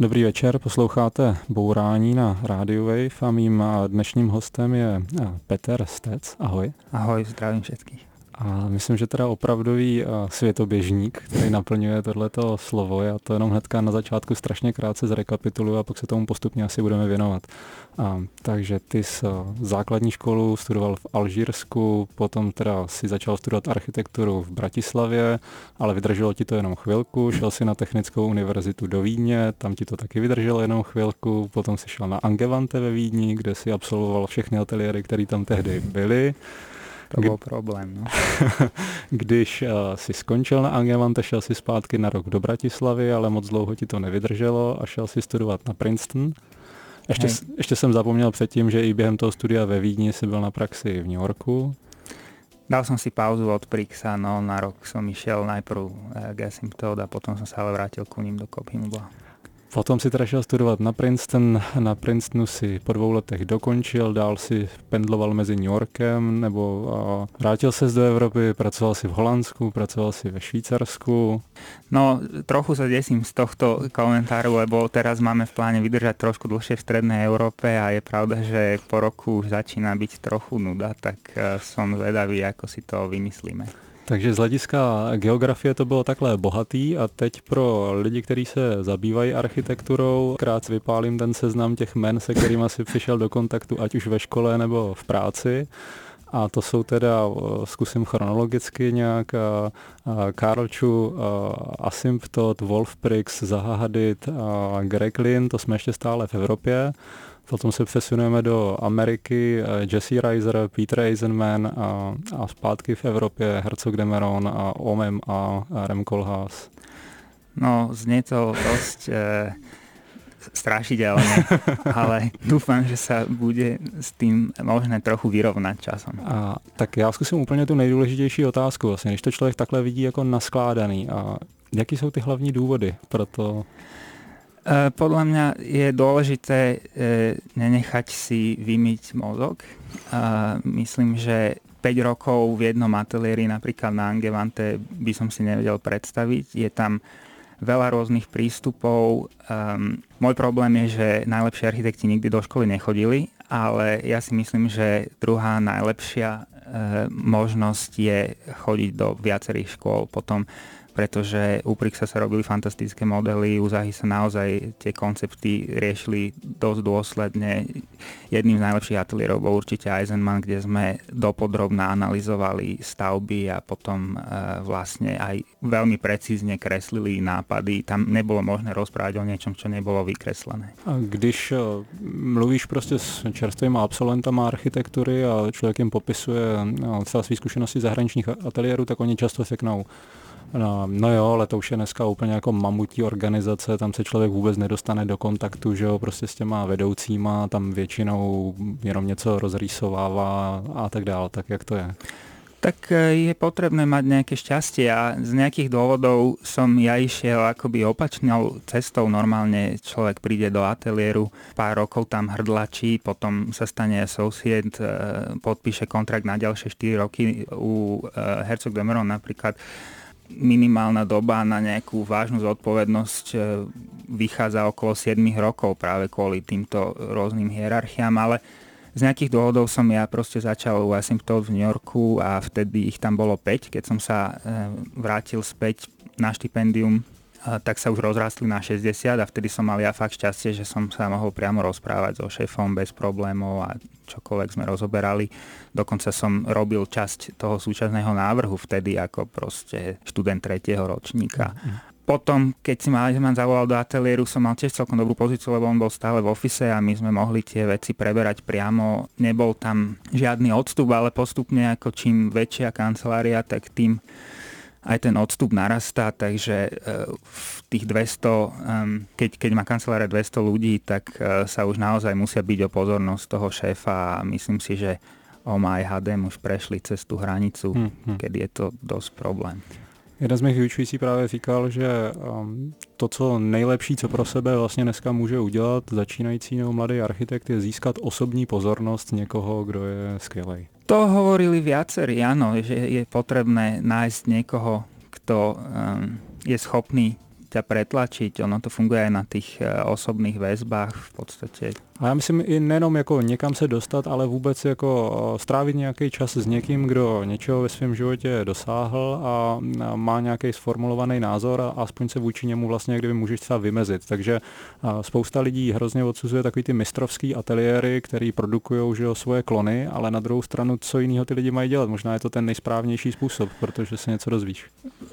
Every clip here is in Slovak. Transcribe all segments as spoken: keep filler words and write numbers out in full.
Dobrý večer, posloucháte Bourání na Radio Wave a mým dnešním hostem je Peter Stec. Ahoj. Ahoj, zdravím všetkých. A myslím, že teda opravdový světoběžník, který naplňuje tohleto slovo. Já to jenom hnedka na začátku strašně krátce zrekapituluji a pak se tomu postupně asi budeme věnovat. A, takže ty jsi základní školu studoval v Alžírsku, potom teda si začal studovat architekturu v Bratislavě, ale vydrželo ti to jenom chvilku, šel si na Technickou univerzitu do Vídně, tam ti to taky vydrželo jenom chvilku, potom si šel na Angewandte ve Vídni, kde si absolvoval všechny ateliéry, které tam tehdy byly. To byl problém, no. Když uh, si skončil na Angewandte, šel si zpátky na rok do Bratislavy, ale moc dlouho ti to nevydrželo a šel si studovat na Princeton. Ještě, ještě jsem zapomněl předtím, že i během toho studia ve Vídni si byl na praxi v New Yorku. Dal som si pauzu od Prixa, no na rok som išiel najprv k Asymptote a potom som sa ale vrátil ku ním do Copyhumble. Potom si teda šel studovat na Princeton, na Princetonu si po dvou letech dokončil, dál si pendloval mezi New Yorkem, nebo a, vrátil ses do Evropy, pracoval si v Holandsku, pracoval si ve Švýcarsku. No, trochu sa desím z tohto komentáru, lebo teraz máme v pláne vydržať trošku dlhšie v strednej Európe a je pravda, že po roku už začína byť trochu nuda, tak som zvedavý, ako si to vymyslíme. Takže z hlediska geografie to bylo takhle bohatý a teď pro lidi, kteří se zabývají architekturou, krát vypálím ten seznam těch men, se kterými si přišel do kontaktu, ať už ve škole nebo v práci. A to jsou teda, zkusím chronologicky nějak, Karl Chu, Asymptote, Wolf Prix, Zaha Hadid, Greg Lynn, to jsme ještě stále v Evropě. Potom se přesunujeme do Ameriky, Jesse Reiser, Peter Eisenman a, a zpátky v Evropě Herzog de Meuron a O M M a Rem Koolhaas. No, znie to dosť e, strašidelne, ale dúfam, že sa bude s tým možné trochu vyrovnať časom. A, tak já zkusím úplně tu nejdůležitější otázku. Vlastně, když to člověk takhle vidí jako naskládaný, a jaký jsou ty hlavní důvody pro to? Podľa mňa je dôležité nenechať si vymyť mozog. Myslím, že päť rokov v jednom ateliéri, napríklad na Angewandte, by som si nevedel predstaviť. Je tam veľa rôznych prístupov. Môj problém je, že najlepší architekti nikdy do školy nechodili, ale ja si myslím, že druhá najlepšia možnosť je chodiť do viacerých škôl. Potom pretože u Prixa sa robili fantastické modely, u Zahy sa naozaj tie koncepty riešili dosť dôsledne. Jedným z najlepších ateliérov bol určite Eisenman, kde sme dopodrobná analyzovali stavby a potom e, vlastne aj veľmi precízne kreslili nápady. Tam nebolo možné rozprávať o niečom, čo nebolo vykreslené. A když mluvíš prostě s čerstvými absolventama architektury a člověk jim popisuje celé své zkušenosti zahraničních ateliérů, tak oni často řeknou: No, no jo, ale to už je dneska úplně jako mamutí organizace, tam se člověk vůbec nedostane do kontaktu, že jo, prostě s těma vedoucíma, tam většinou jenom něco rozrýsovává a tak dále, tak jak to je? Tak je potrebné mať nejaké šťastie a z nejakých dôvodov som ja išiel akoby opačnou cestou. Normálne človek príde do ateliéru, pár rokov tam hrdlačí, potom sa stane associate, podpíše kontrakt na ďalšie štyri roky. U Herzog de Meuron napríklad minimálna doba na nejakú vážnu zodpovednosť vychádza okolo sedem rokov práve kvôli týmto rôznym hierarchiám, ale z nejakých dôvodov som ja proste začal u Asymptote v New Yorku a vtedy ich tam bolo päť. Keď som sa vrátil späť na štipendium, tak sa už rozrastli na šesťdesiat a vtedy som mal ja fakt šťastie, že som sa mohol priamo rozprávať so šéfom bez problémov a čokoľvek sme rozoberali. Dokonca som robil časť toho súčasného návrhu vtedy ako proste študent tretieho ročníka. Potom, keď si ma Eisenman zavolal do ateliéru, som mal tiež celkom dobrú pozíciu, lebo on bol stále v office a my sme mohli tie veci preberať priamo. Nebol tam žiadny odstup, ale postupne ako čím väčšia kancelária, tak tým aj ten odstup narastá, takže v tých dvesto, keď, keď má kancelária dvesto ľudí, tak sa už naozaj musia byť o pozornosť toho šéfa a myslím si, že O M A aj H D M už prešli cez tú hranicu, hmm, hmm. keď je to dosť problém. Jeden z mých vyučující právě říkal, že um, to, co nejlepší, co pro sebe vlastně dneska může udělat začínající nebo mladý architekt, je získat osobní pozornost někoho, kdo je skvělej. To hovorili viacerí, áno, že je potrebné nájsť niekoho, kto um, je schopný ťa pretlačiť, ono to funguje aj na tých osobných väzbách v podstate. A já myslím i nejenom jako někam se dostat, ale vůbec jako strávit nějaký čas s někým, kdo něčeho ve svém životě dosáhl a má nějaký sformulovaný názor a aspoň se vůči němu vlastně kdyby můžeš třeba vymezit. Takže spousta lidí hrozně odsuzuje takový ty mistrovský ateliéry, který produkují že jo, svoje klony, ale na druhou stranu, co jiného ty lidi mají dělat? Možná je to ten nejsprávnější způsob, protože se něco dozvíš.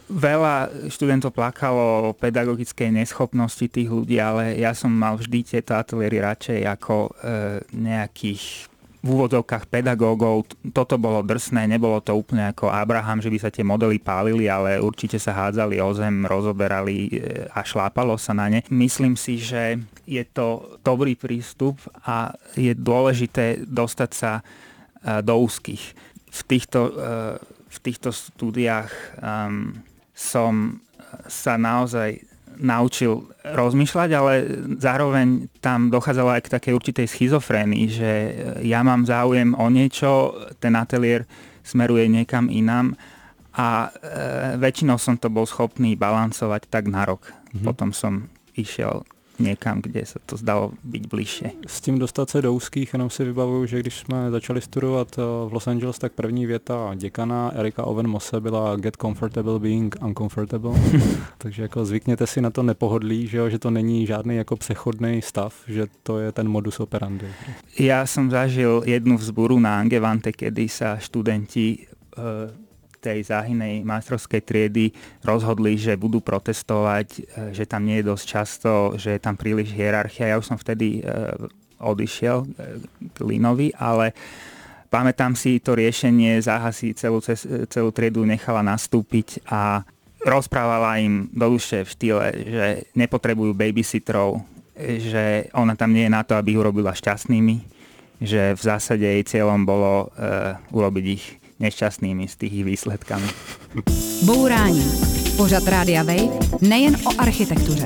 Veľa študentov plakalo o pedagogickej neschopnosti tých ľudí, ale ja som mal vždy tieto ateliéry radšej ako e, nejakých v úvodzovkách pedagógov. Toto bolo drsné, nebolo to úplne ako Abraham, že by sa tie modely pálili, ale určite sa hádzali o zem, rozoberali e, a šlápalo sa na ne. Myslím si, že je to dobrý prístup a je dôležité dostať sa e, do úzkých. V týchto, e, v týchto studiách um, som sa naozaj naučil rozmýšľať, ale zároveň tam dochádzalo aj k takej určitej schizofrénii, že ja mám záujem o niečo, ten ateliér smeruje niekam inám a e, väčšinou som to bol schopný balancovať tak na rok. Mm-hmm. Potom som išiel někam, kde se to zdalo být bližšie. S tím dostat se do úzkých, jenom si vybavuju, že když jsme začali studovat v Los Angeles, tak první věta děkana Erika Owen Mosse byla Get comfortable being uncomfortable. Takže jako zvykněte si na to nepohodlí, že, jo, že to není žádný jako přechodný stav, že to je ten modus operandi. Já jsem zažil jednu vzburu na Angevante, kedy sa študenti e, tej záhynej majstrovskej triedy rozhodli, že budú protestovať, že tam nie je dosť často, že je tam príliš hierarchia. Ja už som vtedy e, odišiel e, k Linovi, ale pamätám si to riešenie, Záha si celú, celú triedu nechala nastúpiť a rozprávala im do duše v štýle, že nepotrebujú babysitterov, že ona tam nie je na to, aby ich urobila šťastnými, že v zásade jej cieľom bolo e, urobiť ich nešťastnými s tých výsledkami. Bourání. Pořad Rádia Wave nejen o architektuře.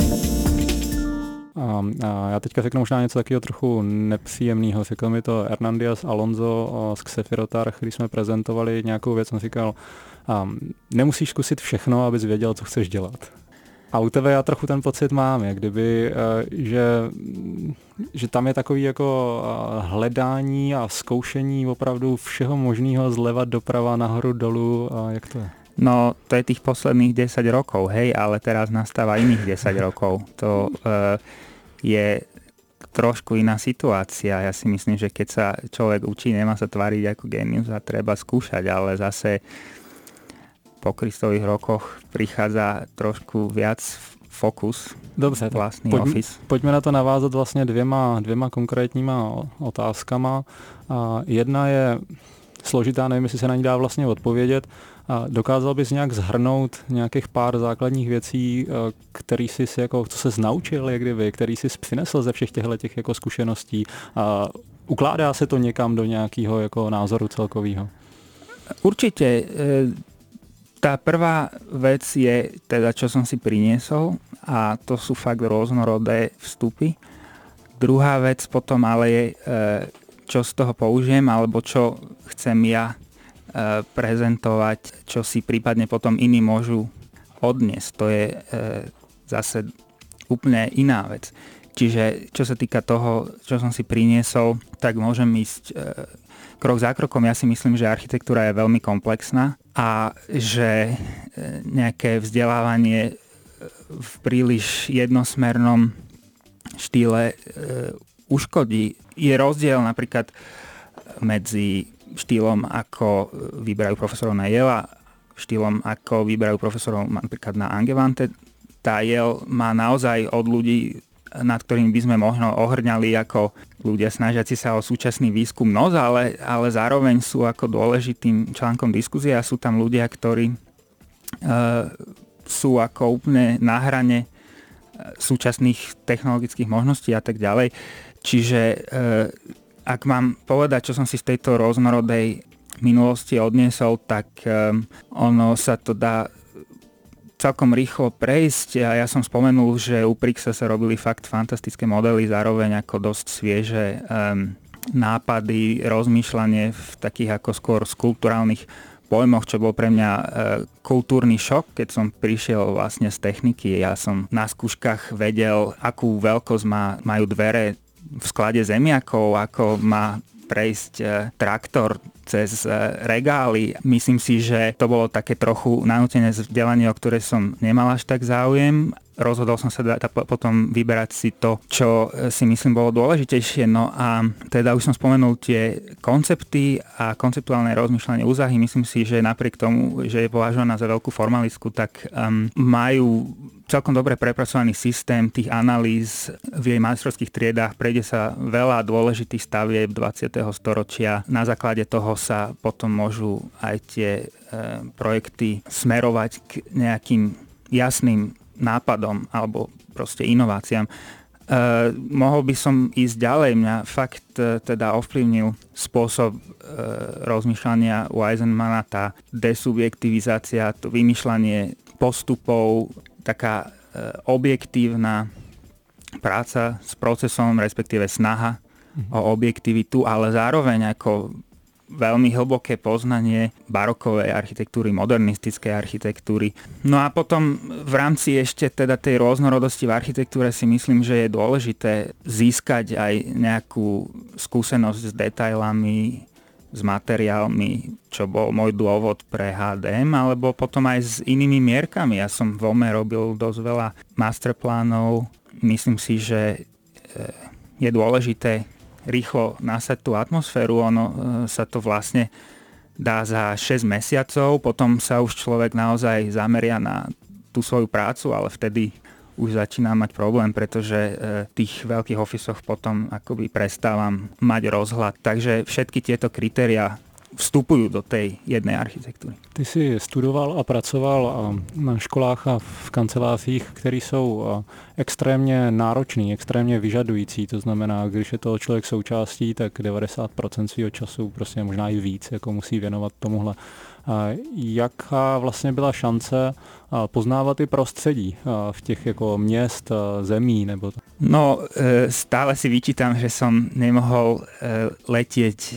A, a já teďka řeknu možná něco takového trochu nepříjemného. Řekl mi to Hernandez Alonso z Xefirotarch, když jsme prezentovali nějakou věc, on říkal, um, nemusíš zkusit všechno, abys věděl, co chceš dělat. A u tebe já trochu ten pocit mám, jak kdyby, že, že tam je takový jako hledání a zkoušení opravdu všeho možného zleva doprava, nahoru, dolu, a jak to je? No, to je tých posledných desať rokov, hej, ale teraz nastáva iných desať rokov. To uh, je trošku iná situácia. Ja si myslím, že keď sa človek učí, nemá sa tváriť ako génius a treba skúšať, ale zase po Kristových rokoch prichádza trošku viac fokus. Dobře, vlastní pojď, office. Pojďme na to navázat vlastně dvěma, dvěma konkrétníma otázkama. A jedna je složitá, nevím, jestli se na ní dá vlastně odpovědět. A dokázal bys nějak zhrnout nějakých pár základních věcí, který jsi si jako, co ses naučil, jak kdyby, který jsi přinesl ze všech těchto těch jako zkušeností? A ukládá se to někam do nějakého jako názoru celkového? Určite. Tá prvá vec je, teda čo som si priniesol, a to sú fakt rôznorodé vstupy. Druhá vec potom ale je, čo z toho použijem, alebo čo chcem ja prezentovať, čo si prípadne potom iní môžu odniesť. To je zase úplne iná vec. Čiže čo sa týka toho, čo som si priniesol, tak môžem ísť krok za krokom. Ja si myslím, že architektúra je veľmi komplexná a že nejaké vzdelávanie v príliš jednosmernom štýle uškodí. Je rozdiel napríklad medzi štýlom, ako vyberajú profesorov na Yale, štýlom, ako vyberajú profesorov napríklad na Angevante. Tá Yale má naozaj od ľudí, nad ktorými by sme možno ohrňali ako ľudia snažiaci sa o súčasný výskum nos, ale, ale zároveň sú ako dôležitým článkom diskusie a sú tam ľudia, ktorí e, sú ako úplne na hrane súčasných technologických možností a tak ďalej. Čiže e, ak mám povedať, čo som si z tejto rôznorodej minulosti odniesol, tak e, ono sa to dá celkom rýchlo prejsť. A ja som spomenul, že u Prixa sa robili fakt fantastické modely, zároveň ako dosť svieže um, nápady, rozmýšľanie v takých ako skôr skulpturálnych pojmoch, čo bol pre mňa e, kultúrny šok, keď som prišiel vlastne z techniky. Ja som na skúškach vedel, akú veľkosť má, majú dvere v sklade zemiakov, ako má prejsť e, traktor cez e, regály. Myslím si, že to bolo také trochu nanútené vzdelanie, o ktoré som nemal až tak záujem. Rozhodol som sa da, potom vyberať si to, čo si myslím bolo dôležitejšie. No a teda už som spomenul tie koncepty a konceptuálne rozmýšľanie úzahy. Myslím si, že napriek tomu, že je považovaná za veľkú formalistku, tak um, majú celkom dobre prepracovaný systém tých analýz v jej majstrovských triedách. Prejde sa veľa dôležitých stavieb dvadsiateho storočia. Na základe toho sa potom môžu aj tie e, projekty smerovať k nejakým jasným nápadom alebo proste inováciám. E, mohol by som ísť ďalej. Mňa fakt e, teda ovplyvnil spôsob e, rozmýšľania Wisemana, tá desubjektivizácia, to vymýšľanie postupov, taká e, objektívna práca s procesom, respektíve snaha mm-hmm. o objektivitu, ale zároveň ako veľmi hlboké poznanie barokovej architektúry, modernistickej architektúry. No a potom v rámci ešte teda tej rôznorodosti v architektúre si myslím, že je dôležité získať aj nejakú skúsenosť s detailami, s materiálmi, čo bol môj dôvod pre há dé em, alebo potom aj s inými mierkami. Ja som v ome robil dosť veľa masterplánov. Myslím si, že je dôležité rýchlo nasať tú atmosféru. Ono sa to vlastne dá za šesť mesiacov, potom sa už človek naozaj zameria na tú svoju prácu, ale vtedy už začínam mať problém, pretože v tých veľkých ofisoch potom akoby prestávam mať rozhľad. Takže všetky tieto kritériá vstupujú do tej jednej architektúry. Ty jsi studoval a pracoval na školách a v kancelářích, které jsou extrémně náročný, extrémně vyžadující. To znamená, když je toho člověk součástí, tak devadesát procent svého času, prostě možná i víc, jako musí věnovat tomuhle. Jaká vlastně byla šance poznávat i prostředí v těch jako měst, zemí? Nebo to? No, stále si vyčítam, že som nemohol letieť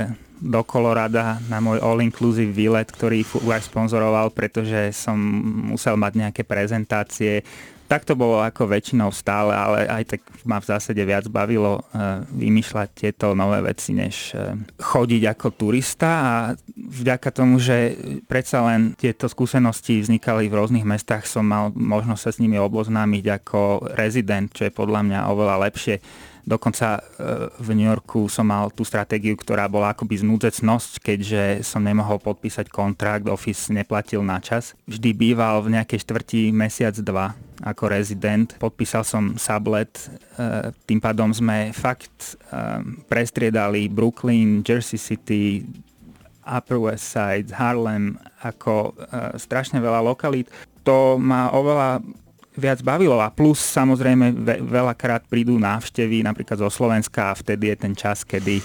do Kolorada na môj all-inclusive výlet, ktorý Fugaš sponzoroval, pretože som musel mať nejaké prezentácie. Tak to bolo ako väčšinou stále, ale aj tak ma v zásade viac bavilo uh, vymýšľať tieto nové veci, než uh, chodiť ako turista. A vďaka tomu, že predsa len tieto skúsenosti vznikali v rôznych mestách, som mal možnosť sa s nimi oboznámiť ako rezident, čo je podľa mňa oveľa lepšie. Dokonca v New Yorku som mal tú stratégiu, ktorá bola akoby znúdzecnosť, keďže som nemohol podpísať kontrakt, office neplatil na čas. Vždy býval v nejakej štvrti mesiac, dva ako rezident. Podpísal som sublet, tým pádom sme fakt prestriedali Brooklyn, Jersey City, Upper West Side, Harlem, ako strašne veľa lokalít. To ma oveľa viac bavilo a plus samozrejme ve- veľakrát prídu návštevy napríklad zo Slovenska a vtedy je ten čas, kedy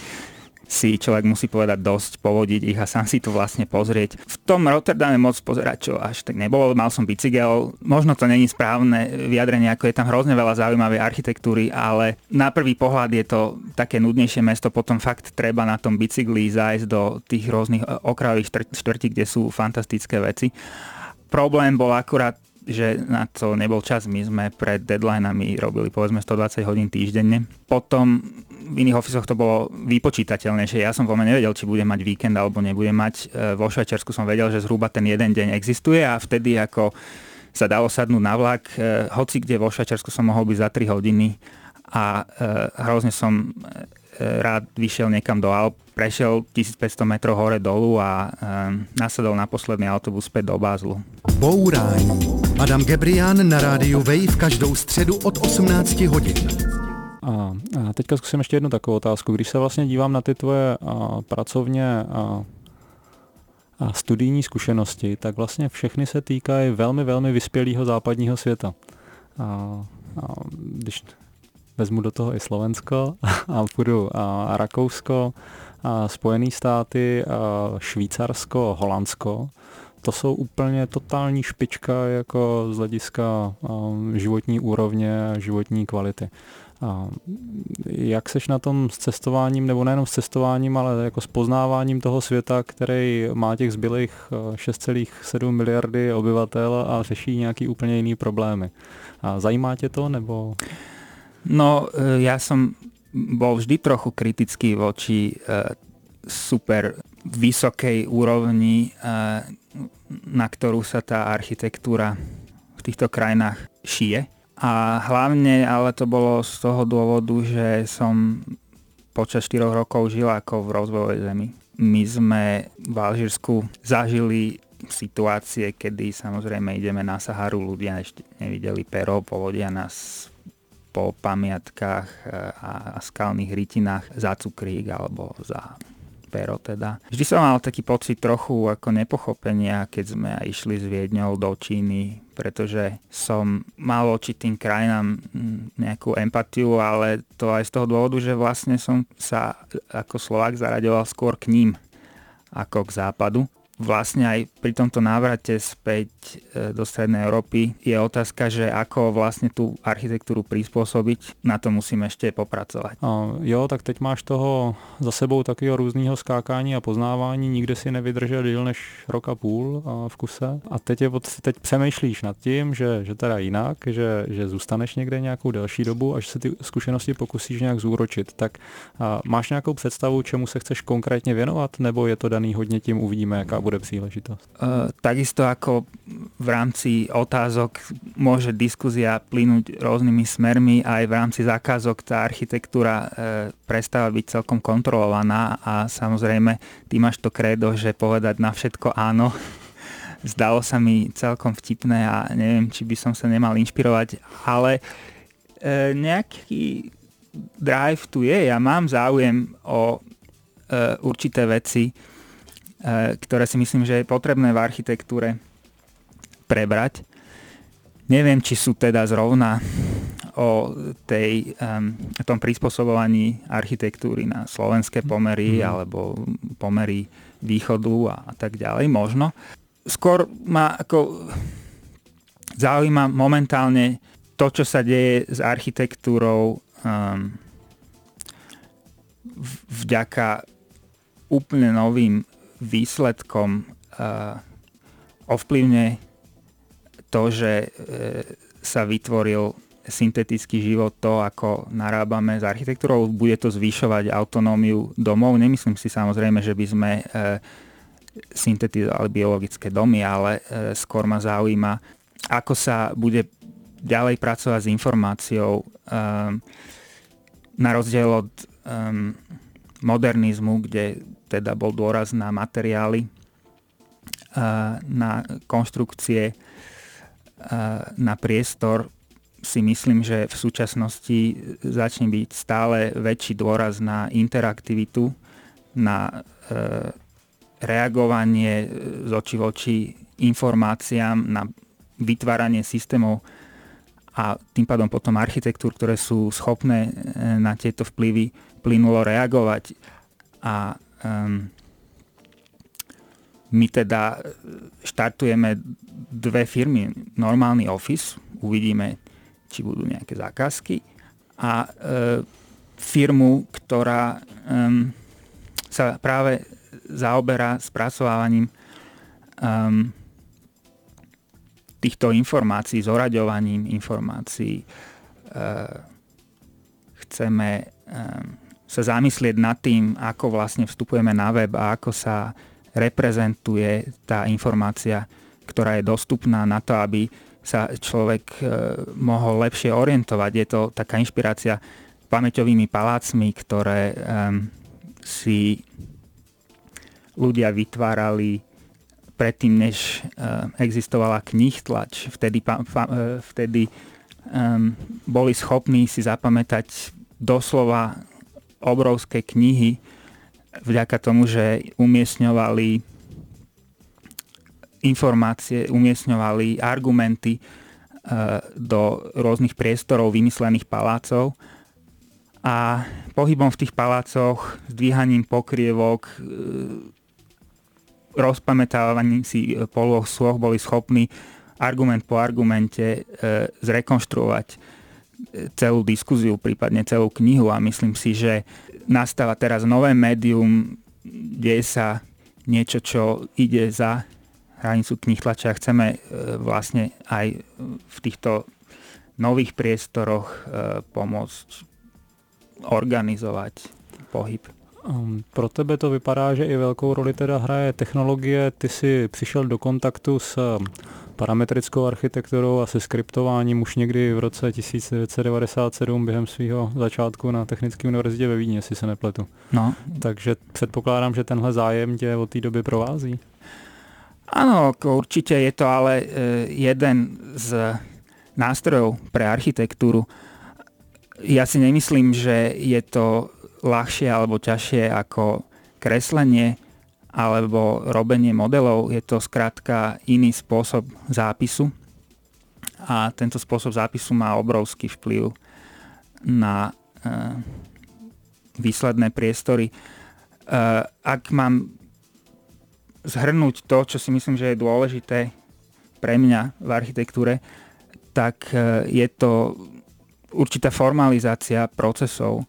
si človek musí povedať dosť, povodiť ich a sám si to vlastne pozrieť. V tom Rotterdame moc pozerať, čo až tak nebolo, mal som bicykel, možno to není správne vyjadrenie, ako je tam hrozne veľa zaujímavej architektúry, ale na prvý pohľad je to také nudnejšie mesto, potom fakt treba na tom bicykli zájsť do tých rôznych okrajových štvrtí, kde sú fantastické veci. Problém bol akurát, že na to nebol čas. My sme pred deadlineami robili povedzme stodvadsať hodín týždenne. Potom v iných ofisoch to bolo vypočítateľnejšie. Ja som veľmi nevedel, či budem mať víkend alebo nebudem mať. Vo Švajčiarsku som vedel, že zhruba ten jeden deň existuje a vtedy ako sa dalo sadnúť na vlak. Hoci kde vo Švajčiarsku som mohol byť za tri hodiny a hrozne som rád vyšiel niekam do Alp, prešiel tisícpäťsto metrov hore dolu a um, nasadol na posledný autobus späť do Bázlu. Bourání. Adam Gebrián na rádiu Wave každou středu od osmnáct hodin. A, a teďka zkusím ještě jednu takovou otázku. Když se vlastně dívám na ty tvoje a, pracovně a, a studijní zkušenosti, tak vlastně všechny se týkají velmi, velmi vyspělého západního světa. A, a když vezmu do toho i Slovensko a půjdu a Rakousko, a Spojené státy, a Švýcarsko, Holandsko, to jsou úplně totální špička jako z hlediska životní úrovně, životní kvality. A jak seš na tom s cestováním, nebo nejenom s cestováním, ale jako s poznáváním toho světa, který má těch zbylých šest celá sedm miliardy obyvatel a řeší nějaký úplně jiný problémy. A zajímá tě to, nebo... No, ja som bol vždy trochu kritický voči super vysokej úrovni, na ktorú sa tá architektúra v týchto krajinách šije. A hlavne, ale to bolo z toho dôvodu, že som počas štyroch rokov žil ako v rozvojovej zemi. My sme v Alžírsku zažili situácie, kedy samozrejme ideme na Saharu, ľudia ešte nevideli pero, povodia nás po pamiatkách a skalných rytinách za cukrík alebo za pero teda. Vždy som mal taký pocit trochu ako nepochopenia, keď sme išli s Viedňou do Číny, pretože som mal voči tým krajinám nejakú empatiu, ale to aj z toho dôvodu, že vlastne som sa ako Slovák zaraďoval skôr k ním ako k západu. Vlastne aj pri tomto návrate späť do Strednej Európy je otázka, že ako vlastne tú architektúru prispôsobiť, na to musíme ešte popracovať. A jo, tak teď máš toho za sebou takového různého skákání a poznávání, nikde si nevydržel díl než rok a půl a v kuse. A teď, je, teď přemýšlíš nad tím, že, že teda jinak, že, že zůstaneš někde nějakou delší dobu, až se ty zkušenosti pokusíš nějak zúročit. Tak a máš nějakou představu, čemu se chceš konkrétně věnovat, nebo je to daný hodně tím, uvidíme, jaká bude príležitosť? Uh, takisto ako v rámci otázok môže diskusia plynúť rôznymi smermi, aj v rámci zákazok tá architektúra uh, prestáva byť celkom kontrolovaná a samozrejme ty máš to krédo, že povedať na všetko áno. Zdalo sa mi celkom vtipné a neviem, či by som sa nemal inšpirovať, ale uh, nejaký drive tu je. Ja mám záujem o uh, určité veci, ktoré si myslím, že je potrebné v architektúre prebrať. Neviem, či sú teda zrovna o tej, um, tom prispôsobovaní architektúry na slovenské pomery mm. alebo pomery východu a, a tak ďalej. Možno. Skôr ma ako zaujíma momentálne to, čo sa deje s architektúrou um, vďaka úplne novým výsledkom uh, ovplyvne to, že uh, sa vytvoril syntetický život, to, ako narábame s architektúrou, bude to zvyšovať autonómiu domov. Nemyslím si samozrejme, že by sme uh, syntetizovali biologické domy, ale uh, skôr ma zaujíma, ako sa bude ďalej pracovať s informáciou um, na rozdiel od um, modernizmu, kde teda bol dôraz na materiály, na konštrukcie, na priestor. Si myslím, že v súčasnosti začne byť stále väčší dôraz na interaktivitu, na reagovanie z očí v oči informáciám, na vytváranie systémov a tým pádom potom architektúr, ktoré sú schopné na tieto vplyvy plynulo reagovať. A um, my teda štartujeme dve firmy. Normálny office, uvidíme, či budú nejaké zákazky, a uh, firmu, ktorá um, sa práve zaoberá spracovávaním um, týchto informácií, zoraďovaním informácií. Uh, chceme um, sa zamyslieť nad tým, ako vlastne vstupujeme na web a ako sa reprezentuje tá informácia, ktorá je dostupná na to, aby sa človek mohol lepšie orientovať. Je to taká inšpirácia pamäťovými palácmi, ktoré um, si ľudia vytvárali predtým, než uh, existovala knihtlač. Vtedy, pa, pa, vtedy um, boli schopní si zapamätať doslova obrovské knihy vďaka tomu, že umiestňovali informácie, umiestňovali argumenty do rôznych priestorov vymyslených palácov a pohybom v tých palácoch, zdvíhaním pokrievok rozpamätávaní si polôch sloh boli schopní argument po argumente e, zrekonštruovať celú diskuziu, prípadne celú knihu a myslím si, že nastáva teraz nové médium, deje sa niečo, čo ide za hranicu knihtlače a chceme e, vlastne aj v týchto nových priestoroch e, pomôcť organizovať pohyb. Um, pro tebe to vypadá, že i velkou roli teda hraje technologie. Ty jsi přišel do kontaktu s parametrickou architekturou a se skriptováním už někdy v roce tisíc devět set devadesát sedm během svého začátku na Technické univerzitě ve Vídni, jestli se nepletu. No. Takže předpokládám, že tenhle zájem tě od té doby provází. Áno, určite je to ale jeden z nástrojov pre architektúru. Ja si nemyslím, že je to ľahšie alebo ťažšie ako kreslenie alebo robenie modelov. Je to skrátka iný spôsob zápisu a tento spôsob zápisu má obrovský vplyv na uh, výsledné priestory. Uh, ak mám zhrnúť to, čo si myslím, že je dôležité pre mňa v architektúre, tak uh, je to určitá formalizácia procesov,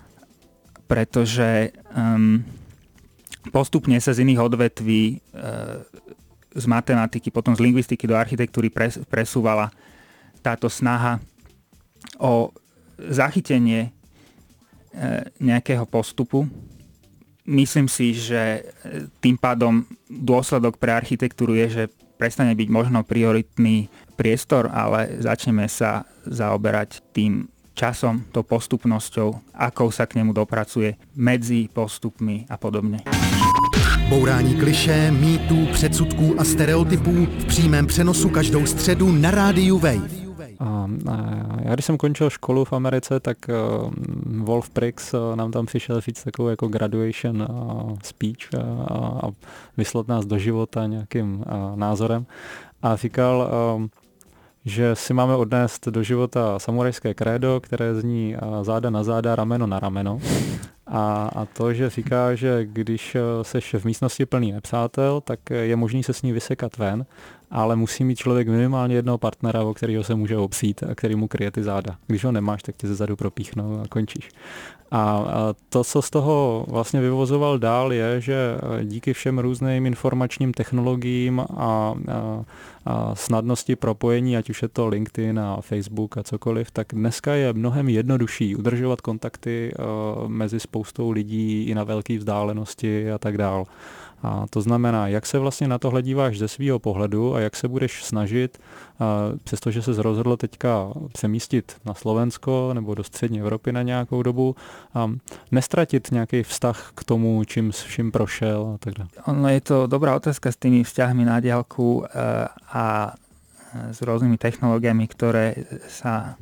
pretože um, postupne sa z iných odvetví, uh, z matematiky, potom z lingvistiky do architektúry pres, presúvala táto snaha o zachytenie uh, nejakého postupu. Myslím si, že tým pádom dôsledok pre architektúru je, že prestane byť možno prioritný priestor, ale začneme sa zaoberať tým časom, to postupnosťou, akou sa k nemu dopracuje medzi postupmi a podobne. Bourání klišé, mýtů, předsudků a stereotypů v přímém přenosu každou středu na rádiu Wave. A, a já když jsem končil školu v Americe, tak uh, Wolf Prix uh, nám tam přišel říct takovou jako graduation uh, speech uh, a vyslat nás do života nějakým uh, názorem a říkal, uh, že si máme odnést do života samurajské krédo, které zní uh, záda na záda, rameno na rameno. A, a to, že říká, že když seš v místnosti plný nepřátel, tak je možný se s ní vysekat ven, ale musí mít člověk minimálně jednoho partnera, o kterého se může opřít a který mu kryje ty záda. Když ho nemáš, tak tě ze zadu propíchnou a končíš. A, a to, co z toho vlastně vyvozoval dál, je, že díky všem různým informačním technologiím a, a, a snadnosti propojení, ať už je to LinkedIn a Facebook a cokoliv, tak dneska je mnohem jednodušší udržovat kontakty uh, mezi spoustou lidí i na velké vzdálenosti a tak dál. A to znamená, jak se vlastně na tohle díváš ze svého pohledu a jak se budeš snažit, přestože se rozhodl teďka přemístit na Slovensko nebo do střední Evropy na nějakou dobu, nestratit nějaký vztah k tomu, čím vším prošel a tak dále. Ono je to dobrá otázka s tými vzťahmi na diaľku a s rôznymi technológiami, ktoré sa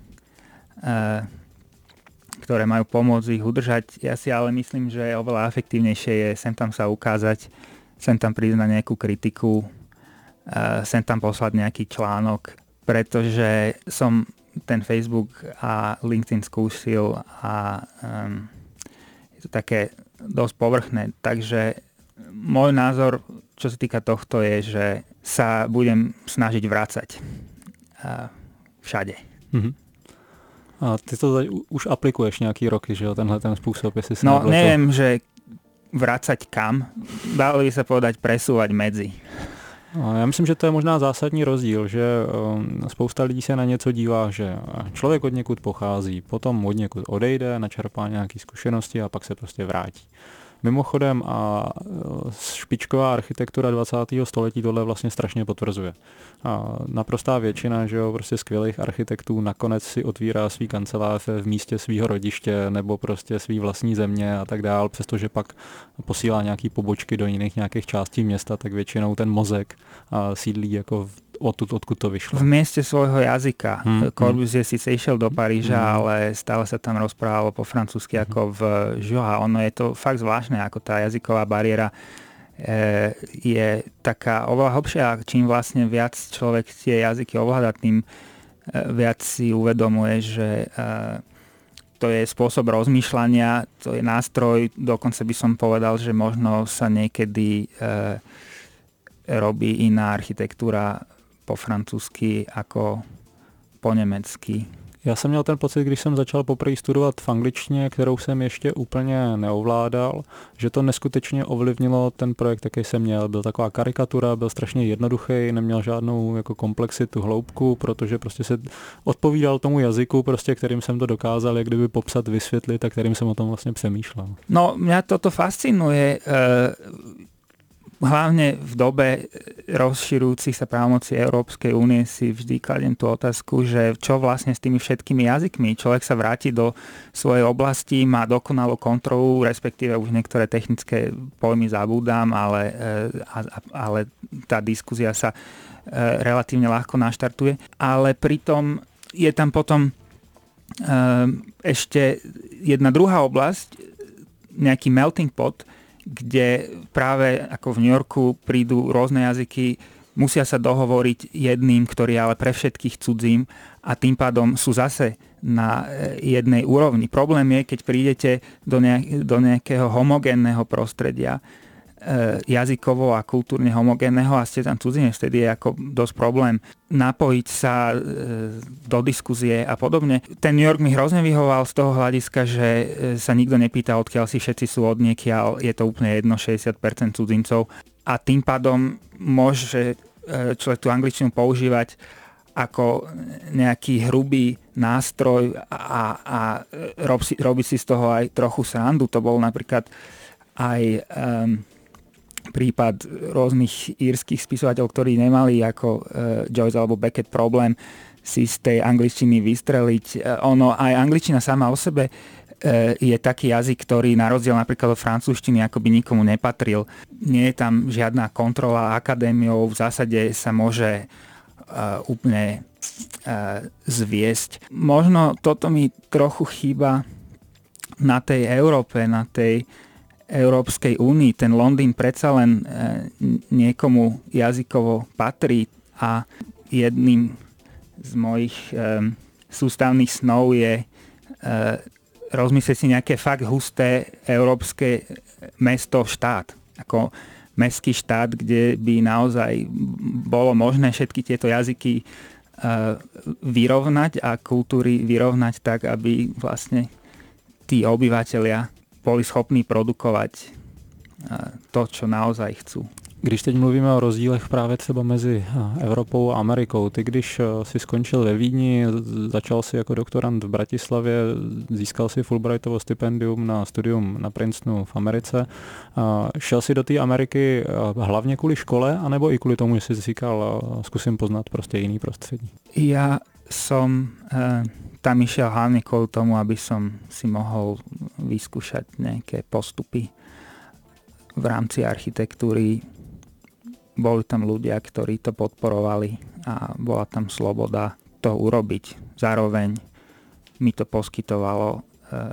ktoré majú pomôcť ich udržať. Ja si ale myslím, že oveľa efektívnejšie je sem tam sa ukázať, sem tam prísť na nejakú kritiku, sem tam poslať nejaký článok, pretože som ten Facebook a LinkedIn skúsil a um, je to také dosť povrchné. Takže môj názor, čo sa týka tohto, je, že sa budem snažiť vrácať uh, všade. Mm-hmm. A ty to už aplikuješ nějaký roky, že jo, tenhle ten způsob, jestli si No neviem, to... že vracať kam, dalo by sa povedať presúvať medzi. Já myslím, že to je možná zásadní rozdíl, že spousta lidí se na něco dívá, že člověk od někud pochází, potom od někud odejde, načerpá nějaké zkušenosti a pak se prostě vrátí. Mimochodem a špičková architektura dvacátého století tohle vlastně strašně potvrzuje. A naprostá většina, že jo, prostě skvělých architektů nakonec si otvírá svý kanceláře v místě svýho rodiště nebo prostě svý vlastní země a tak dál, přestože pak posílá nějaký pobočky do jiných nějakých částí města, tak většinou ten mozek a sídlí jako v odtud, odkud to vyšlo. V mieste svojho jazyka. Hmm, Corbusier hmm. síce išiel do Paríža, hmm. ale stále sa tam rozprávalo po francúzsky hmm. ako v Joa. Ono je to fakt zvláštne, ako tá jazyková bariéra e, je taká oveľa hlbšia. Čím vlastne viac človek tie jazyky ovláda, tým e, viac si uvedomuje, že e, to je spôsob rozmýšľania, to je nástroj, dokonca by som povedal, že možno sa niekedy e, robí iná architektúra po francúzsky ako po německy. Já jsem měl ten pocit, když jsem začal poprvé studovat v angličtině, kterou jsem ještě úplně neovládal, že to neskutečně ovlivnilo ten projekt, jaký jsem měl. Byl taková karikatura, byl strašně jednoduchý, neměl žádnou jako komplexitu, hloubku, protože prostě se odpovídal tomu jazyku, prostě, kterým jsem to dokázal, jak kdyby popsat, vysvětlit a kterým jsem o tom vlastně přemýšlel. No, mňa toto fascinuje. Uh... Hlavne v dobe rozširujúcich sa právomocí Európskej únie si vždy kladiem tú otázku, že čo vlastne s tými všetkými jazykmi. Človek sa vráti do svojej oblasti, má dokonalú kontrolu, respektíve už niektoré technické pojmy zabúdam, ale, ale tá diskusia sa relatívne ľahko naštartuje. Ale pritom je tam potom ešte jedna druhá oblasť, nejaký melting pot, kde práve ako v New Yorku prídu rôzne jazyky, musia sa dohovoriť jedným, ktorý je ale pre všetkých cudzím a tým pádom sú zase na jednej úrovni. Problém je, keď prídete do, nejak, do nejakého homogénneho prostredia, jazykovo a kultúrne homogénneho a ste tam cudzinec, vtedy je ako dosť problém napojiť sa do diskuzie a podobne. Ten New York mi hrozne vyhoval z toho hľadiska, že sa nikto nepýta, odkiaľ si všetci sú odniekiaľ, je to úplne jedno, šesťdesiat percent cudzincov a tým pádom môže človek tú angličtinu používať ako nejaký hrubý nástroj a, a rob si, robiť si z toho aj trochu srandu. To bol napríklad aj um, prípad rôznych írskych spisovateľov, ktorí nemali ako uh, Joyce alebo Beckett problém si z tej angličtiny vystreliť. Uh, ono, aj angličtina sama o sebe uh, je taký jazyk, ktorý na rozdiel napríklad od francúzštiny akoby nikomu nepatril. Nie je tam žiadna kontrola akadémiou, v zásade sa môže uh, úplne uh, zviesť. Možno toto mi trochu chýba na tej Európe, na tej Európskej únii. Ten Londýn predsa len e, niekomu jazykovo patrí a jedným z mojich e, sústavných snov je e, rozmyslieť si nejaké fakt husté európske mesto, štát. Ako mestský štát, kde by naozaj bolo možné všetky tieto jazyky e, vyrovnať a kultúry vyrovnať tak, aby vlastne tí obyvatelia boli schopní produkovať to, čo naozaj chcú. Když teď mluvíme o rozdílech právě třeba mezi Evropou a Amerikou, ty když si skončil ve Vídni, začal si jako doktorant v Bratislavě, získal si Fulbrightovo stipendium na studium na Princetonu v Americe, šel si do té Ameriky hlavně kvůli škole, anebo i kvůli tomu, že si říkal, zkusím poznat prostě jiný prostředí? Ja som e, tam išiel hlavne kvôli tomu, aby som si mohol vyskúšať nejaké postupy v rámci architektúry. Boli tam ľudia, ktorí to podporovali a bola tam sloboda to urobiť. Zároveň mi to poskytovalo e,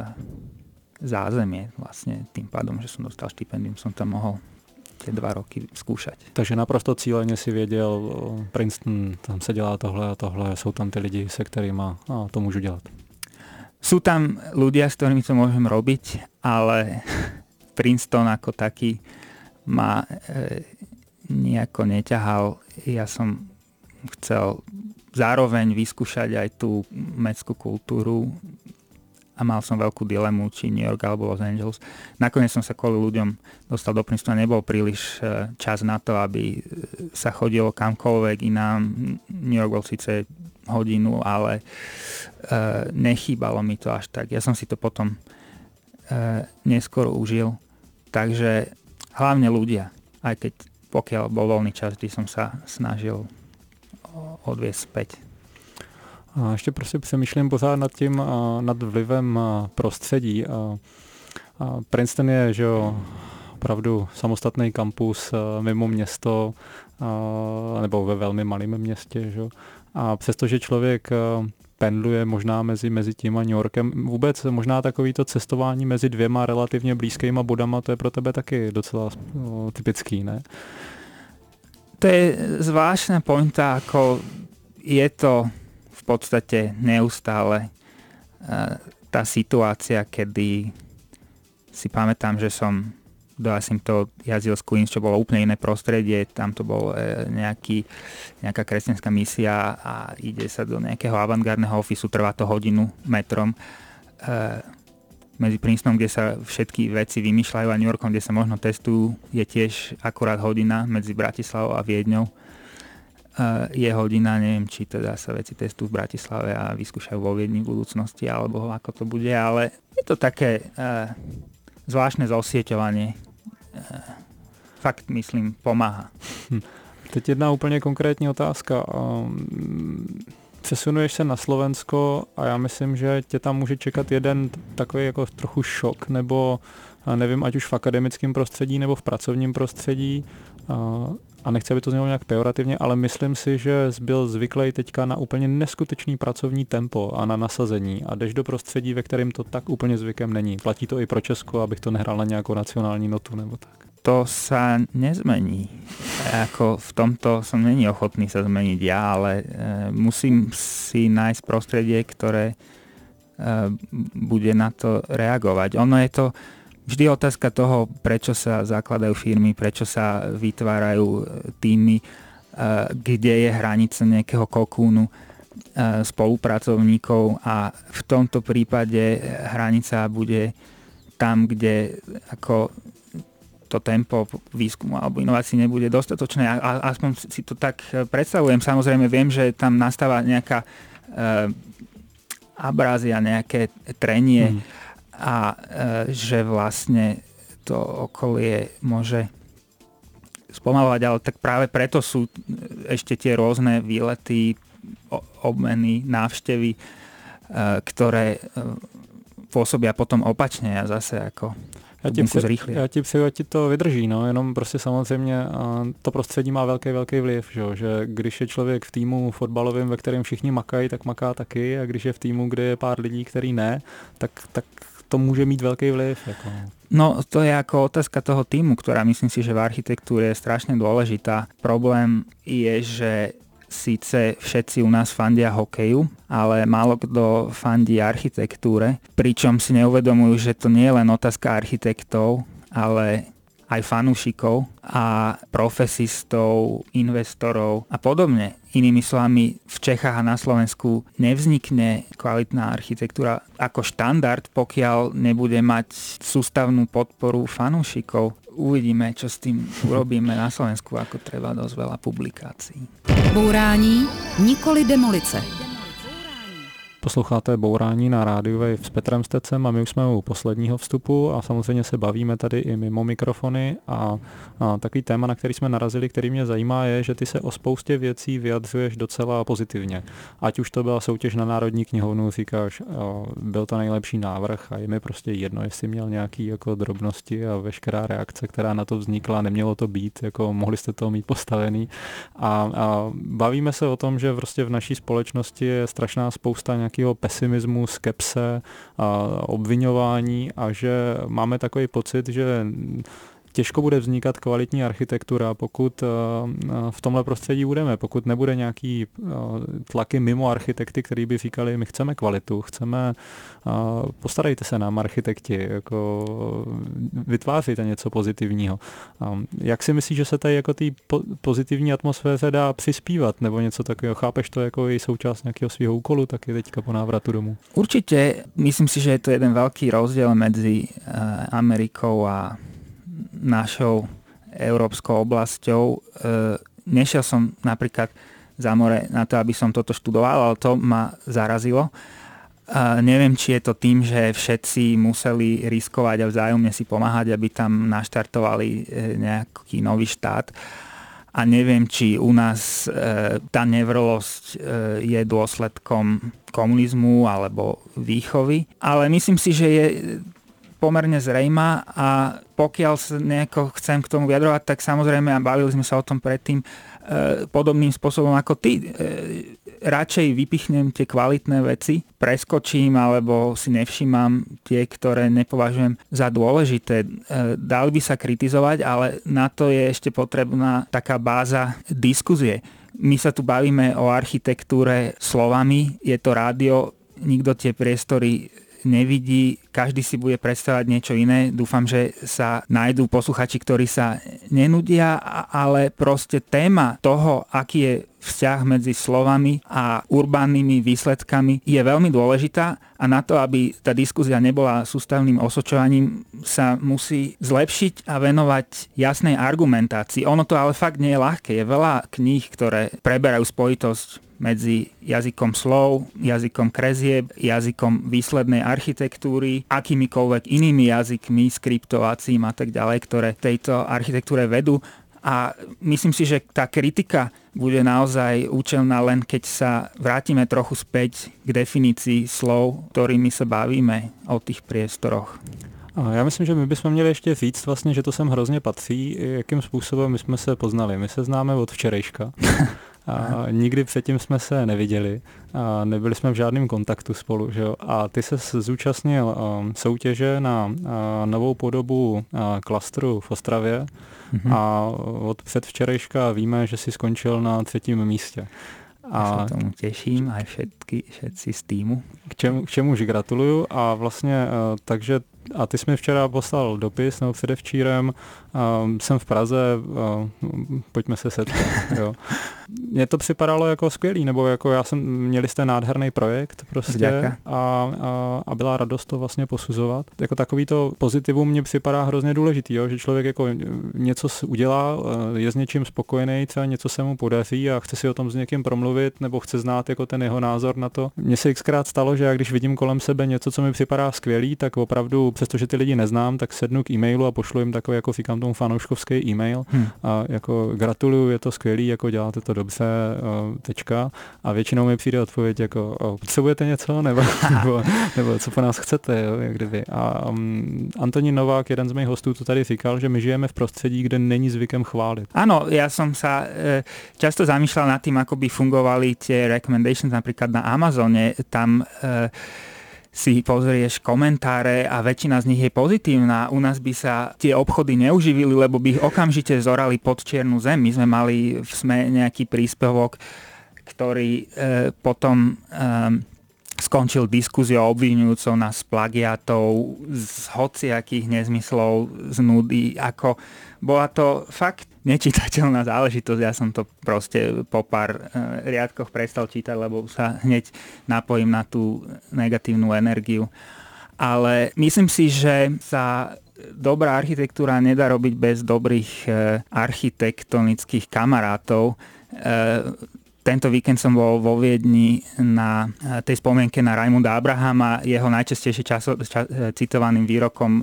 zázemie vlastne tým pádom, že som dostal štipendium, som tam mohol tie dva roky skúšať. Takže naprosto cíleně si věděl, Princeton, tam se dělá tohle a tohle, jsou tam ty lidi, se kterými a to můžu dělat. Sú tam ľudia, s ktorými to môžem robiť, ale Princeton ako taký ma e, nejako neťahal. Ja som chcel zároveň vyskúšať aj tú mestskú kultúru a mal som veľkú dilemu, či New York alebo Los Angeles. Nakoniec som sa kvôli ľuďom dostal do Princetonu. Nebol príliš čas na to, aby sa chodilo kamkoľvek inám. New York bol síce hodinu, ale uh, nechýbalo mi to až tak. Ja som si to potom uh, neskôr užil. Takže hlavne ľudia. Aj keď pokiaľ bol voľný čas, kdy som sa snažil odviesť späť. A ještě prostě přemýšlím pořád nad tím, nad vlivem prostředí. A Princeton je, že jo, opravdu samostatný kampus mimo město, nebo ve velmi malém městě, že jo. A přestože člověk pendluje možná mezi, mezi tím a New Yorkem, vůbec možná takovýto cestování mezi dvěma relativně blízkýma bodama, to je pro tebe taky docela typický, ne? To je zvláštna pointa, ako je to v podstate neustále tá situácia, kedy si pamätám, že som do Asymptote jazdil z Queens, čo bolo úplne iné prostredie, tam to bol nejaký, nejaká kresťanská misia a ide sa do nejakého avantgardného ofisu, trvá to hodinu metrom. Medzi Princetonom, kde sa všetky veci vymýšľajú, a New Yorkom, kde sa možno testujú, je tiež akurát hodina. Medzi Bratislavou a Viedňou je hodina, neviem, či teda sa veci testujú v Bratislave a vyskúšajú vo Viedni v budúcnosti, alebo ako to bude, ale je to také uh, zvláštne zosieťovanie. Uh, fakt, myslím, pomáha. Hm. Teď jedna úplně konkrétní otázka. Um, přesunuješ se na Slovensko a já myslím, že tě tam může čekat jeden takový jako trochu šok, nebo nevím, ať už v akademickém prostředí nebo v pracovním prostředí. Uh, a nechci, aby to znělo nějak pejorativně, ale myslím si, že byl zvyklý teďka na úplně neskutečný pracovní tempo a na nasazení a jdeš do prostředí, ve kterém to tak úplně zvykem není. Platí to i pro Česko, abych to nehrál na nějakou nacionální notu nebo tak. To sa nezmení. Ako v tomto som není ochotný sa zmeniť ja, ale e, musím si nájsť prostredie, ktoré e, bude na to reagovať. Ono je to vždy otázka toho, prečo sa zakladajú firmy, prečo sa vytvárajú týmy, kde je hranica nejakého kokúnu spolupracovníkov, a v tomto prípade hranica bude tam, kde ako to tempo výskumu alebo inovácií nebude dostatočné. A aspoň si to tak predstavujem. Samozrejme viem, že tam nastáva nejaká abrázia, nejaké trenie, mm. a e, že vlastne to okolie môže spomalovať, ale tak práve preto sú ešte tie rôzne výlety, obmeny, návštevy, e, ktoré e, pôsobia potom opačne a zase ako Já ti, přeji, já ti přeju, ať ti to vydrží, no, jenom prostě samozřejmě to prostředí má velký, velký vliv, že, že když je člověk v týmu fotbalovém, ve kterém všichni makají, tak maká taky, a když je v týmu, kde je pár lidí, který ne, tak, tak to může mít velký vliv. Jako. No, to je ako otázka toho týmu, ktorá myslím si, že v architektúre je strašne dôležitá. Problém je, že síce všetci u nás fandia hokeju, ale málo kto fandí architektúre, pričom si neuvedomujú, že to nie je len otázka architektov, ale aj fanúšikov a profesistov, investorov a podobne. Inými slovami, v Čechách a na Slovensku nevznikne kvalitná architektúra ako štandard, pokiaľ nebude mať sústavnú podporu fanúšikov. Uvidíme, čo s tým urobíme na Slovensku, ako treba dosť veľa publikácií. Bourání, nikoli demolice. Posloucháte Bourání na rádiu Wave s Petrem Stecem a my už jsme u posledního vstupu a samozřejmě se bavíme tady i mimo mikrofony a, a takový téma, na který jsme narazili, který mě zajímá, je, že ty se o spoustě věcí vyjadřuješ docela pozitivně. Ať už to byla soutěž na Národní knihovnu, říkáš, byl to nejlepší návrh a je mi prostě jedno, jestli měl nějaký jako drobnosti a veškerá reakce, která na to vznikla, nemělo to být, jako mohli jste to mít postavený. A, a bavíme se o tom, že prostě v naší společnosti je strašná spousta nějakých pesimismu, skepse a obviňování a že máme takový pocit, že těžko bude vznikat kvalitní architektura, pokud v tomhle prostředí budeme, pokud nebude nějaký tlaky mimo architekty, kteří by říkali, my chceme kvalitu, chceme, postarejte se nám architekti, jako vytvářejte něco pozitivního. Jak si myslíš, že se tady jako té pozitivní atmosféře dá přispívat, nebo něco takového? Chápeš to jako její součást nějakého svého úkolu, taky teďka po návratu domů? Určite, myslím si, že je to jeden veľký rozdiel medzi Amerikou a našou európskou oblasťou. Nešiel som napríklad za more na to, aby som toto študoval, ale to ma zarazilo. Neviem, či je to tým, že všetci museli riskovať a vzájomne si pomáhať, aby tam naštartovali nejaký nový štát. A neviem, či u nás tá nevrlosť je dôsledkom komunizmu alebo výchovy. Ale myslím si, že je pomerne zrejmá a pokiaľ sa nejako chcem k tomu vyjadrovať, tak samozrejme, a bavili sme sa o tom predtým, e, podobným spôsobom ako ty. E, radšej vypichnem tie kvalitné veci, preskočím alebo si nevšímam tie, ktoré nepovažujem za dôležité. E, dali by sa kritizovať, ale na to je ešte potrebná taká báza diskuzie. My sa tu bavíme o architektúre slovami, je to rádio, nikto tie priestory nevidí, každý si bude predstavovať niečo iné. Dúfam, že sa nájdú posluchači, ktorí sa nenudia, ale proste téma toho, aký je vzťah medzi slovami a urbánnymi výsledkami je veľmi dôležitá a na to, aby tá diskusia nebola sústavným osočovaním, sa musí zlepšiť a venovať jasnej argumentácii. Ono to ale fakt nie je ľahké. Je veľa kníh, ktoré preberajú spojitosť medzi jazykom slov, jazykom kresieb, jazykom výslednej architektúry, akýmikoľvek inými jazykmi, skriptovacím a tak ďalej, ktoré tejto architektúre vedú. A myslím si, že tá kritika bude naozaj účelná len keď sa vrátime trochu späť k definícii slov, ktorými sa bavíme o těch priestoroch. Já myslím, že my bychom měli ještě říct vlastně, že to sem hrozně patří, jakým způsobem my jsme se poznali. My se známe od včerejška. A nikdy předtím jsme se neviděli a nebyli jsme v žádném kontaktu spolu. Že jo? A ty se zúčastnil um, soutěže na uh, novou podobu uh, klastru v Ostravě mm-hmm. a od předvčerejška víme, že jsi skončil na třetím místě. A ja sa tomu teším, aj všetky, všetci z týmu. K čemu, k čemuž gratuluju a vlastně uh, takže a ty jsi mi včera poslal dopis, nebo předevčírem, uh, jsem v Praze, uh, pojďme se setkat. Jo. Mně to připadalo jako skvělý, nebo jako já jsem, měli jste nádherný projekt prostě a, a, a byla radost to vlastně posuzovat. Jako takový to pozitivum mně připadá hrozně důležitý, jo, že člověk jako něco udělá, je s něčím spokojený, třeba něco se mu podaří a chce si o tom s někým promluvit, nebo chce znát jako ten jeho názor na to. Mně se xkrát stalo, že já když vidím kolem sebe něco, co mi připadá skvělý, tak opravdu, přestože ty lidi neznám, tak sednu k e-mailu a pošlu jim takový, jako říkám tomu, fanouškovský e-mail hmm. a jako gratuluju, je to skvělý, jako děláte to dobře, tečka. A většinou mi přijde odpověď jako, potřebujete něco, nebo, nebo, nebo co po nás chcete, jo, jak kdyby. A um, Antonín Novák, jeden z mých hostů, to tady říkal, že my žijeme v prostředí, kde není zvykem chválit. Áno, ja som sa e, často zamýšľal nad tým, ako by fungovali tie recommendations napríklad na Amazone. Tam e, si pozrieš komentáre a väčšina z nich je pozitívna. U nás by sa tie obchody neuživili, lebo by ich okamžite zorali pod čiernu zem. My sme mali v SME nejaký príspevok, ktorý e, potom e, skončil diskuziou obviňujúcou nás z plagiátov, z hociakých nezmyslov, z nudy. Ako bola to fakt nečitateľná záležitosť. Ja som to proste po pár uh, riadkoch prestal čítať, lebo sa hneď napojím na tú negatívnu energiu. Ale myslím si, že sa dobrá architektúra nedá robiť bez dobrých uh, architektonických kamarátov. Uh, Tento víkend som bol vo Viedni na tej spomienke na Raimunda Abrahama. Jeho najčastejšie časo, ča, citovaným výrokom uh,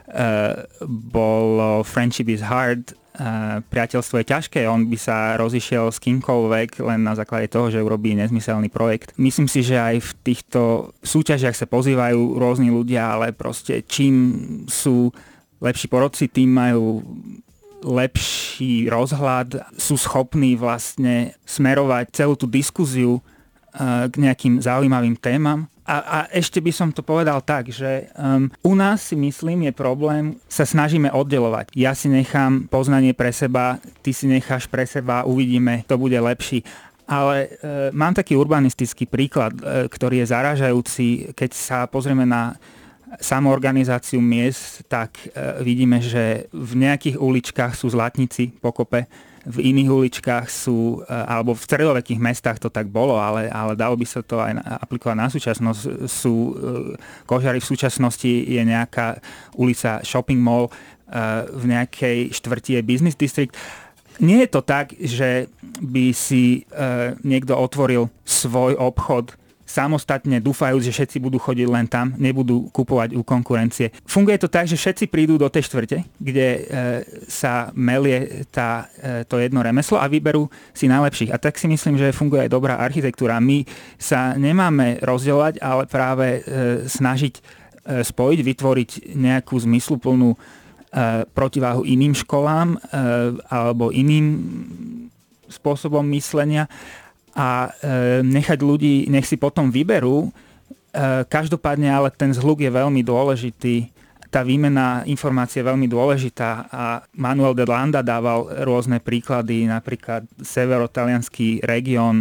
bol "Friendship is hard", uh, priateľstvo je ťažké. On by sa rozišiel s kýmkoľvek len na základe toho, že urobí nezmyselný projekt. Myslím si, že aj v týchto súťažiach sa pozývajú rôzni ľudia, ale proste čím sú lepší porodci, tým majú lepší rozhľad, sú schopní vlastne smerovať celú tú diskuziu uh, k nejakým zaujímavým témam. A, a ešte by som to povedal tak, že um, u nás si myslím je problém, sa snažíme oddelovať. Ja si nechám poznanie pre seba, ty si necháš pre seba, uvidíme, kto bude lepší. Ale e, mám taký urbanistický príklad, e, ktorý je zarážajúci, keď sa pozrieme na samoorganizáciu miest, tak e, vidíme, že v nejakých uličkách sú zlatníci pokope, v iných uličkách sú, e, alebo v stredovekých mestách to tak bolo, ale, ale dalo by sa to aj aplikovať na súčasnosť. Sú e, Kožary, v súčasnosti je nejaká ulica shopping mall, e, v nejakej štvrti je business district. Nie je to tak, že by si e, niekto otvoril svoj obchod samostatne, dúfajúc, že všetci budú chodiť len tam, nebudú kupovať u konkurencie. Funguje to tak, že všetci prídu do tej štvrte, kde e, sa melie tá, e, to jedno remeslo a vyberú si najlepších. A tak si myslím, že funguje aj dobrá architektúra. My sa nemáme rozdielovať, ale práve e, snažiť e, spojiť, vytvoriť nejakú zmysluplnú e, protiváhu iným školám e, alebo iným spôsobom myslenia a e, nechať ľudí, nech si potom vyberú. E, každopádne ale ten zhluk je veľmi dôležitý. Tá výmena informácií je veľmi dôležitá a Manuel de Landa dával rôzne príklady, napríklad severotalianský región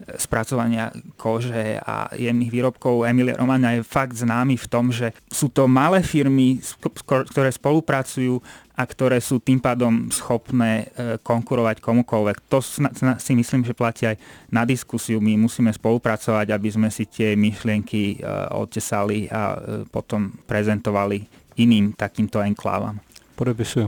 spracovania kože a jemných výrobkov. Emilia Romagna je fakt známy v tom, že sú to malé firmy, ktoré spolupracujú a ktoré sú tým pádom schopné konkurovať komukoľvek. To si myslím, že platí aj na diskusiu. My musíme spolupracovať, aby sme si tie myšlienky odtesali a potom prezentovali iným takýmto enklávam. Podepisuju.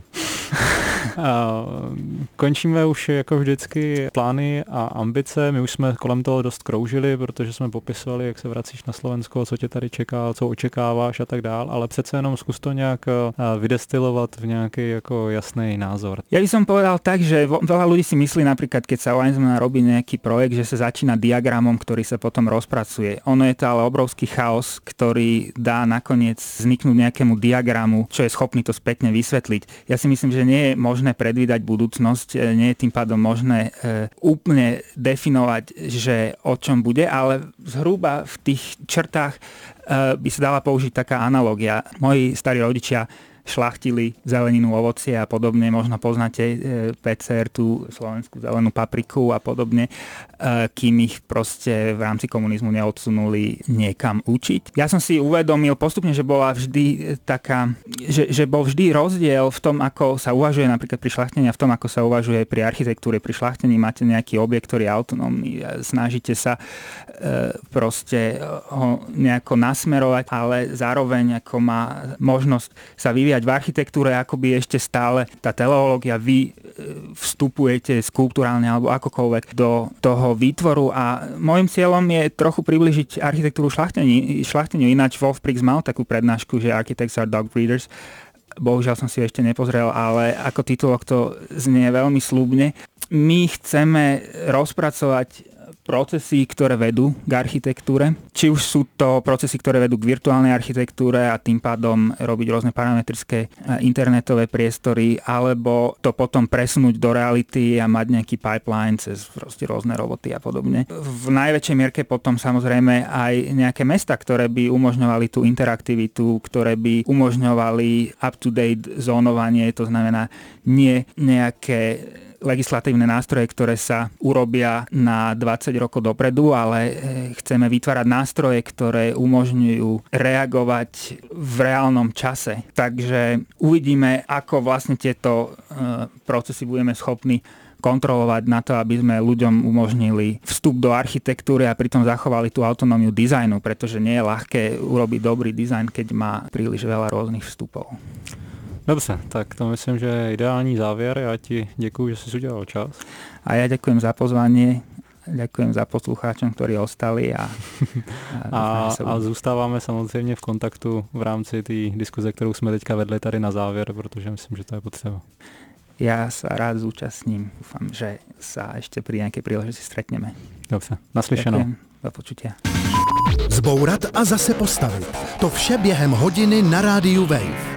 A končíme už jako vždycky plány a ambice. My už jsme kolem toho dost kroužili, protože jsme popisovali, jak se vracíš na Slovensko, co tě tady čeká, co očekáváš a tak dál, ale přece jenom zkus to nějak vydestilovat v nějaký jako jasný názor. Ja by som povedal tak, že veľa ľudí si myslí napríklad, keď sa Winesman robí nejaký projekt, že sa začína diagramom, ktorý sa potom rozpracuje. Ono je to ale obrovský chaos, ktorý dá nakoniec vzniknúť nejakému diagramu, čo je schopný to spätne vysvetliť. Ja si myslím, že nie je možné predvídať budúcnosť, nie je tým pádom možné e, úplne definovať, že o čom bude, ale zhruba v tých črtách e, by sa dala použiť taká analogia. Moji starí rodičia šlachtili zeleninu, ovocie a podobne. Možno poznáte e, pé cé er, tú slovenskú zelenú papriku a podobne, e, kým ich proste v rámci komunizmu neodsunuli niekam učiť. Ja som si uvedomil postupne, že bola vždy taká, že, že bol vždy rozdiel v tom, ako sa uvažuje napríklad pri šlachtení a v tom, ako sa uvažuje pri architektúre. Pri šlachtení máte nejaký objekt, ktorý je autonómny. Snažíte sa e, proste ho nejako nasmerovať, ale zároveň ako má možnosť sa vyvíjať v architektúre, akoby ešte stále tá teleológia, vy vstupujete skulpturálne alebo akokoľvek do toho výtvoru a môjim cieľom je trochu približiť architektúru šlachteniu. Ináč Wolf Prix mal takú prednášku, že Architects are dog breeders. Bohužiaľ som si ešte nepozrel, ale ako titulok to znie veľmi sľubne. My chceme rozpracovať procesy, ktoré vedú k architektúre. Či už sú to procesy, ktoré vedú k virtuálnej architektúre a tým pádom robiť rôzne parametrické internetové priestory, alebo to potom presunúť do reality a mať nejaký pipeline cez proste rôzne roboty a podobne. V najväčšej mierke potom samozrejme aj nejaké mesta, ktoré by umožňovali tú interaktivitu, ktoré by umožňovali up-to-date zónovanie, to znamená nie nejaké legislatívne nástroje, ktoré sa urobia na dvadsať rokov dopredu, ale chceme vytvárať nástroje, ktoré umožňujú reagovať v reálnom čase. Takže uvidíme, ako vlastne tieto procesy budeme schopní kontrolovať na to, aby sme ľuďom umožnili vstup do architektúry a pritom zachovali tú autonómiu dizajnu, pretože nie je ľahké urobiť dobrý dizajn, keď má príliš veľa rôznych vstupov. Dobře, tak to myslím, že je ideální závěr. Já ti děkuju, že jsi udělal čas. A ja ďakujem za pozvanie, ďakujem za poslucháčom, ktorí ostali. A, a, a, a zůstáváme samozřejmě v kontaktu v rámci té diskuze, kterou jsme teďka vedli tady na závěr, protože myslím, že to je potřeba. Ja sa rád zúčastním. Dúfam, že sa ešte pri nejakej príležitosti stretneme. Dobře, naslyšenou. Ďakujem, do počutia. Zbourat a zase postavit. To vše během hodiny na rádiu Wave.